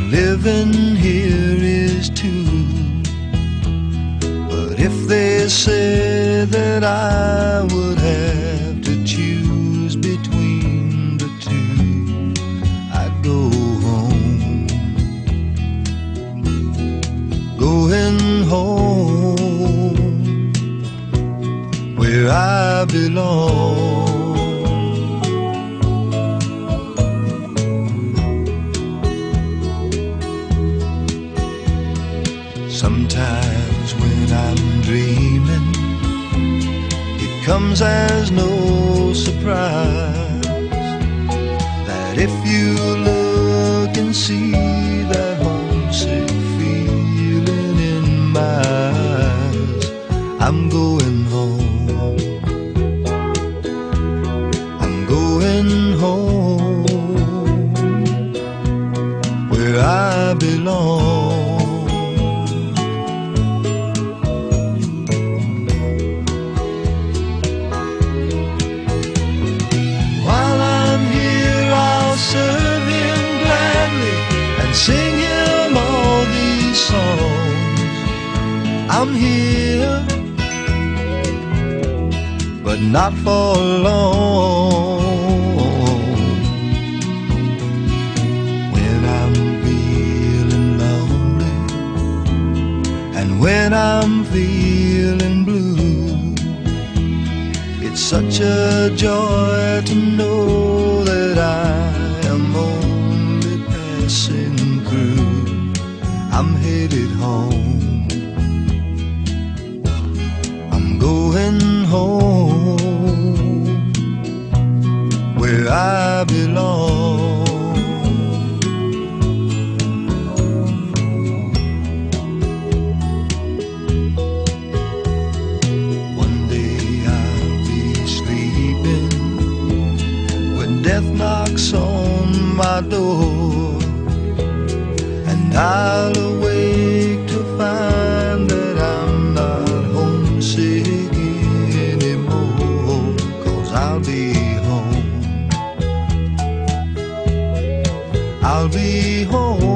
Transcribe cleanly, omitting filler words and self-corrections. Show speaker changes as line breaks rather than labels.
living here is too. But if they said that I would have to choose between the two, I'd go home. Going home where I belong. Sometimes when I'm dreaming, it comes as no surprise that if you look and see that homesick feeling in my eyes, I'm going home. I'm going home where I belong. Sing him all these songs. I'm here, but not for long. When I'm feeling lonely and when I'm feeling blue, it's such a joy to know that I am only passing through. I'm headed home. I'm going home where I belong. One day I'll be sleeping when death knocks on my door, I'll awake to find that I'm not homesick anymore, 'cause I'll be home. I'll be home.